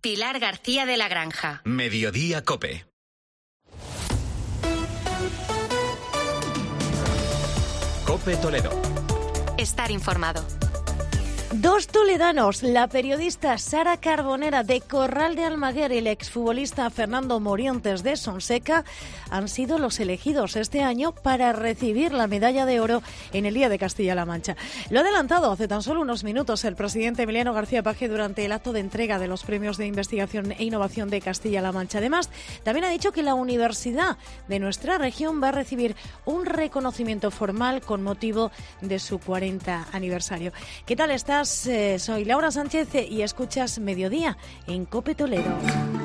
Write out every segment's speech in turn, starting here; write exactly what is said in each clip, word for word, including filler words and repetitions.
Pilar García de la Granja. Mediodía COPE. COPE Toledo. Estar informado. Dos toledanos, la periodista Sara Carbonera de Corral de Almaguer y el exfutbolista Fernando Morientes de Sonseca han sido los elegidos este año para recibir la medalla de oro en el Día de Castilla-La Mancha. Lo ha adelantado hace tan solo unos minutos el presidente Emiliano García Paje durante el acto de entrega de los premios de investigación e innovación de Castilla-La Mancha. Además, también ha dicho que la universidad de nuestra región va a recibir un reconocimiento formal con motivo de su cuarenta aniversario. ¿Qué tal estás? Soy Laura Sánchez y escuchas Mediodía en COPE Toledo.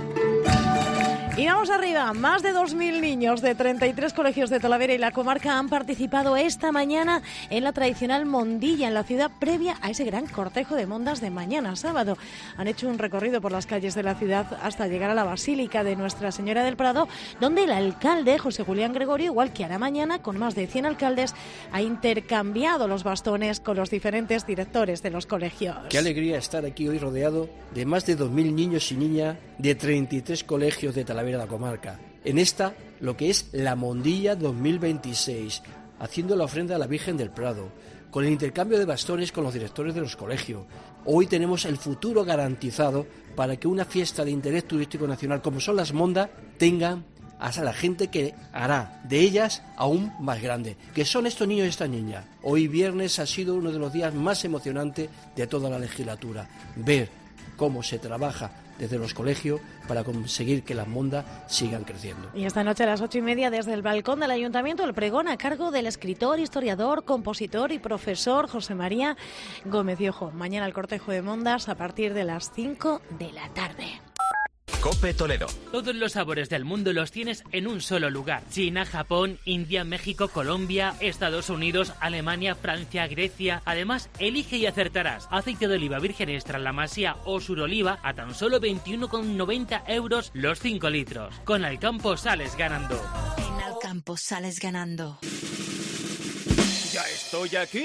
Y vamos arriba, más de dos mil niños de treinta y tres colegios de Talavera y la comarca han participado esta mañana en la tradicional mondilla en la ciudad previa a ese gran cortejo de mondas de mañana sábado. Han hecho un recorrido por las calles de la ciudad hasta llegar a la Basílica de Nuestra Señora del Prado, donde el alcalde José Julián Gregorio, igual que hará mañana con más de cien alcaldes, ha intercambiado los bastones con los diferentes directores de los colegios. Qué alegría estar aquí hoy rodeado de más de dos mil niños y niñas de treinta y tres colegios de Talavera de la comarca, en esta, lo que es la Mondilla dos mil veintiséis, haciendo la ofrenda a la Virgen del Prado, con el intercambio de bastones con los directores de los colegios. Hoy tenemos el futuro garantizado para que una fiesta de interés turístico nacional como son las mondas tengan a la gente que hará de ellas aún más grande, que son estos niños y estas niñas. Hoy viernes ha sido uno de los días más emocionantes de toda la legislatura, ver cómo se trabaja desde los colegios para conseguir que las mondas sigan creciendo. Y esta noche a las ocho y media desde el balcón del Ayuntamiento el pregón a cargo del escritor, historiador, compositor y profesor José María Gómez Diojo. Mañana el cortejo de mondas a partir de las cinco de la tarde. COPE Toledo. Todos los sabores del mundo los tienes en un solo lugar. China, Japón, India, México, Colombia, Estados Unidos, Alemania, Francia, Grecia. Además, elige y acertarás. Aceite de oliva virgen extra La Masía o Suroliva a tan solo veintiuno con noventa euros los cinco litros. Con Alcampo sales ganando. En Alcampo sales ganando. ¡Ya estoy aquí!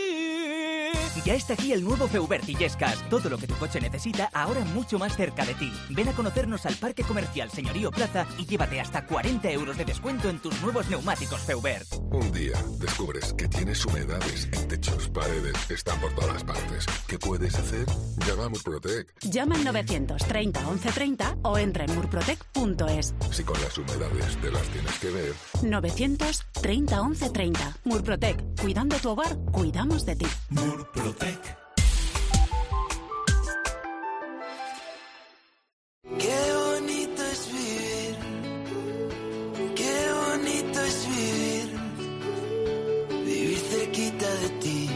Ya está aquí el nuevo Feubert Illescas. Todo lo que tu coche necesita ahora mucho más cerca de ti. Ven a conocernos al Parque Comercial Señorío Plaza y llévate hasta cuarenta euros de descuento en tus nuevos neumáticos Feubert. Un día descubres que tienes humedades en techos, paredes, están por todas partes. ¿Qué puedes hacer? Llama a Murprotec. Llama al novecientos treinta once treinta o entra en murprotec punto es. Si con las humedades te las tienes que ver. novecientos treinta once treinta. Murprotec. Cuidando tu hogar, cuidamos de ti. Murprotec. Qué bonito es vivir, qué bonito es vivir, vivir cerquita de ti.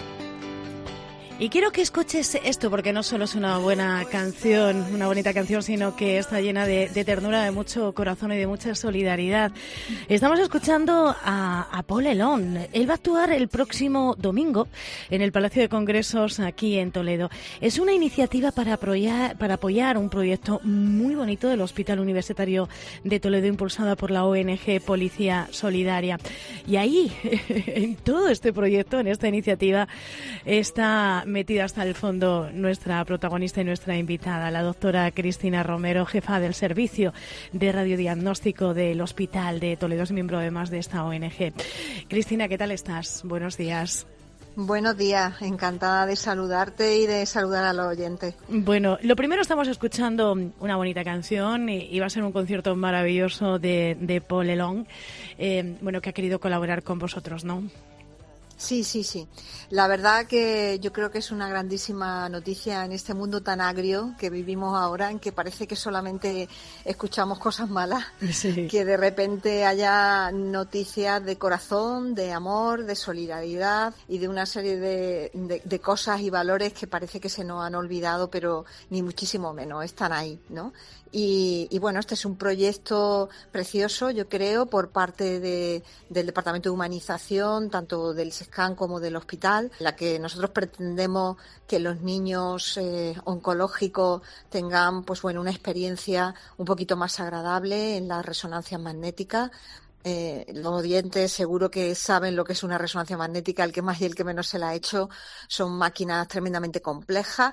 Y quiero que escuches esto porque no solo es una buena canción, una bonita canción, sino que está llena de, de ternura, de mucho corazón y de mucha solidaridad. Estamos escuchando a, a Paul Elón. Él va a actuar el próximo domingo en el Palacio de Congresos aquí en Toledo. Es una iniciativa para apoyar, para apoyar un proyecto muy bonito del Hospital Universitario de Toledo, impulsada por la O N G Policía Solidaria. Y ahí, en todo este proyecto, en esta iniciativa, está metida hasta el fondo nuestra protagonista y nuestra invitada, la doctora Cristina Romero, jefa del Servicio de Radiodiagnóstico del Hospital de Toledo, es miembro además de esta O N G. Cristina, ¿qué tal estás? Buenos días. Buenos días, encantada de saludarte y de saludar a los oyentes. Bueno, lo primero, estamos escuchando una bonita canción y, y va a ser un concierto maravilloso de, de Paul Elón, eh, bueno, que ha querido colaborar con vosotros, ¿no? Sí, sí, sí. La verdad que yo creo que es una grandísima noticia en este mundo tan agrio que vivimos ahora, en que parece que solamente escuchamos cosas malas, sí. Que de repente haya noticias de corazón, de amor, de solidaridad y de una serie de, de, de cosas y valores que parece que se nos han olvidado, pero ni muchísimo menos, están ahí, ¿no? Y, y bueno, este es un proyecto precioso, yo creo, por parte de, del Departamento de Humanización, tanto del SESCAN como del hospital, en la que nosotros pretendemos que los niños eh, oncológicos tengan, pues bueno, una experiencia un poquito más agradable en las resonancias magnéticas. Eh, los oyentes seguro que saben lo que es una resonancia magnética, el que más y el que menos se la ha hecho. Son máquinas tremendamente complejas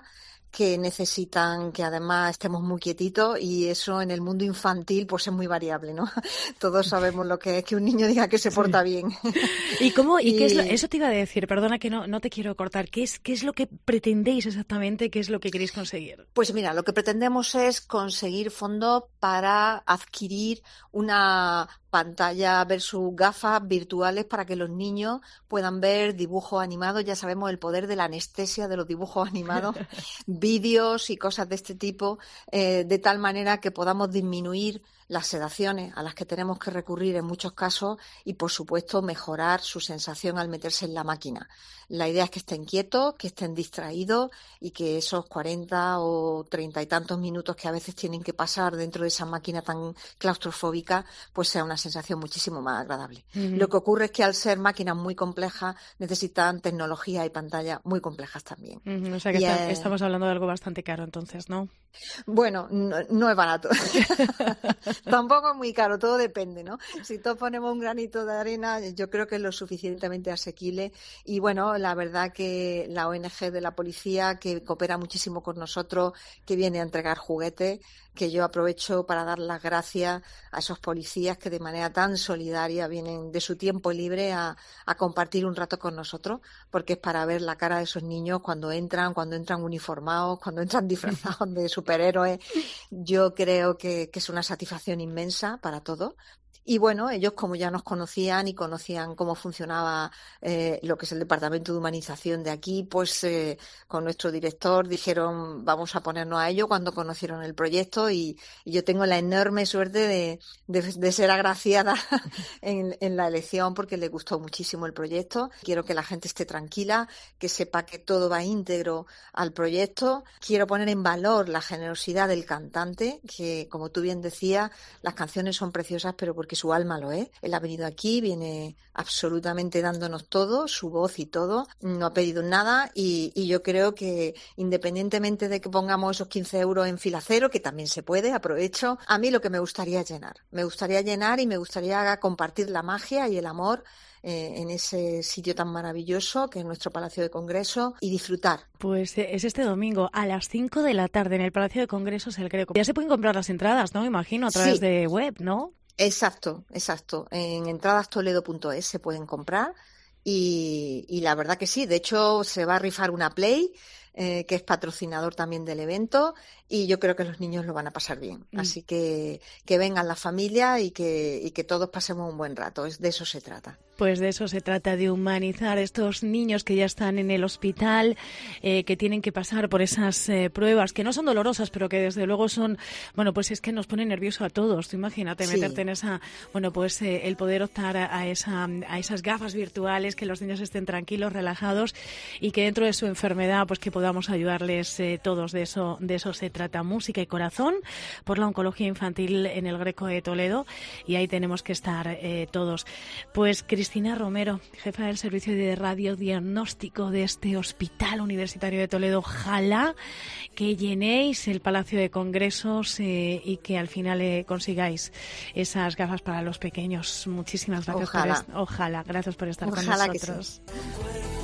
que necesitan que además estemos muy quietitos, y eso en el mundo infantil pues es muy variable, ¿no? Todos sabemos lo que es que un niño diga que se porta sí. bien. ¿Y cómo? ¿Y, y qué es lo, eso te iba a decir? Perdona que no, no te quiero cortar. ¿Qué es, qué es lo que pretendéis exactamente? ¿Qué es lo que queréis conseguir? Pues mira, lo que pretendemos es conseguir fondos para adquirir una pantalla versus gafas virtuales para que los niños puedan ver dibujos animados. Ya sabemos el poder de la anestesia de los dibujos animados, vídeos y cosas de este tipo, eh, de tal manera que podamos disminuir las sedaciones a las que tenemos que recurrir en muchos casos y, por supuesto, mejorar su sensación al meterse en la máquina. La idea es que estén quietos, que estén distraídos y que esos cuarenta o treinta y tantos minutos que a veces tienen que pasar dentro de esa máquina tan claustrofóbica, pues sea una sensación muchísimo más agradable. Uh-huh. Lo que ocurre es que al ser máquinas muy complejas necesitan tecnología y pantalla muy complejas también. Uh-huh. O sea que está, eh... estamos hablando de algo bastante caro entonces, ¿no? Bueno, no, no es barato. Tampoco es muy caro, todo depende, ¿no? Si todos ponemos un granito de arena, yo creo que es lo suficientemente asequible. Y bueno, la verdad que la O N G de la policía, que coopera muchísimo con nosotros, que viene a entregar juguetes, que yo aprovecho para dar las gracias a esos policías que de manera tan solidaria vienen de su tiempo libre a, a compartir un rato con nosotros, porque es para ver la cara de esos niños cuando entran, cuando entran uniformados, cuando entran disfrazados de superhéroes. Yo creo que, que es una satisfacción inmensa para todos. Y bueno, ellos como ya nos conocían y conocían cómo funcionaba eh, lo que es el departamento de humanización de aquí, pues eh, con nuestro director dijeron vamos a ponernos a ello cuando conocieron el proyecto, y, y yo tengo la enorme suerte de, de, de ser agraciada en, en la elección, porque le gustó muchísimo el proyecto. Quiero que la gente esté tranquila, que sepa que todo va íntegro al proyecto. Quiero poner en valor la generosidad del cantante, que como tú bien decías, las canciones son preciosas, pero porque su alma lo es. Él ha venido aquí, viene absolutamente dándonos todo, su voz y todo, no ha pedido nada, y, y yo creo que independientemente de que pongamos esos quince euros en fila cero, que también se puede, aprovecho, a mí lo que me gustaría es llenar. Me gustaría llenar y me gustaría compartir la magia y el amor eh, en ese sitio tan maravilloso que es nuestro Palacio de Congreso, y disfrutar. Pues es este domingo a las cinco de la tarde en el Palacio de Congresos El Greco. Ya se pueden comprar las entradas, ¿no? Imagino, a través sí. de web, ¿no? Exacto, exacto. En entradas toledo punto es se pueden comprar y, y la verdad que sí. De hecho, se va a rifar una Play, eh, que es patrocinador también del evento, y yo creo que los niños lo van a pasar bien. Mm. Así que que vengan las familias y que, y que todos pasemos un buen rato. Es, de eso se trata. Pues de eso se trata, de humanizar estos niños que ya están en el hospital, eh, que tienen que pasar por esas eh, pruebas que no son dolorosas, pero que desde luego son, bueno, pues es que nos pone nervioso a todos. Tú imagínate sí. meterte en esa, bueno, pues eh, el poder optar a, a esa, a esas gafas virtuales, que los niños estén tranquilos, relajados, y que dentro de su enfermedad, pues que podamos ayudarles eh, todos. De eso, de eso se trata. Música y corazón por la oncología infantil en el Greco de Toledo, y ahí tenemos que estar eh, todos. Pues Cristina Romero, jefa del servicio de radiodiagnóstico de este Hospital Universitario de Toledo, ojalá que llenéis el Palacio de Congresos eh, y que al final eh, consigáis esas gafas para los pequeños. Muchísimas gracias. Ojalá. Por est- ojalá, gracias por estar ojalá con nosotros. Que sí.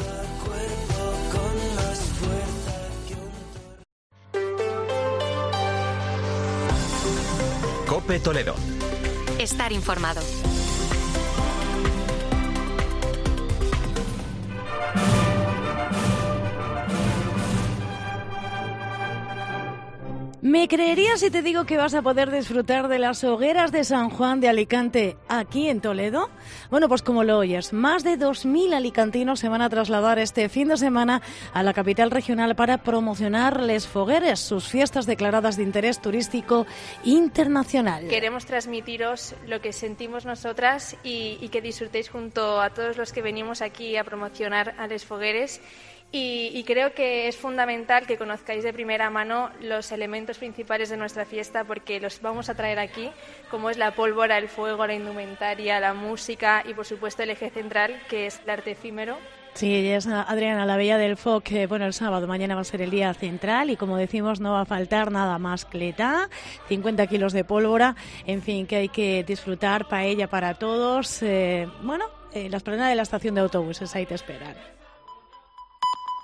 COPE Toledo. Estar informado. ¿Me creerías si te digo que vas a poder disfrutar de las hogueras de San Juan de Alicante aquí en Toledo? Bueno, pues como lo oyes, más de dos mil alicantinos se van a trasladar este fin de semana a la capital regional para promocionar Les Fogueres, sus fiestas declaradas de interés turístico internacional. Queremos transmitiros lo que sentimos nosotras y, y que disfrutéis junto a todos los que venimos aquí a promocionar a Les Fogueres. Y, y creo que es fundamental que conozcáis de primera mano los elementos principales de nuestra fiesta, porque los vamos a traer aquí, como es la pólvora, el fuego, la indumentaria, la música y, por supuesto, el eje central, que es el arte efímero. Sí, ella es Adriana, la Bella del Foc, que bueno, el sábado, mañana va a ser el día central y como decimos no va a faltar nada más cleta, cincuenta kilos de pólvora, en fin, que hay que disfrutar, paella para todos, eh, bueno, eh, la esplanada de la estación de autobuses, ahí te esperan.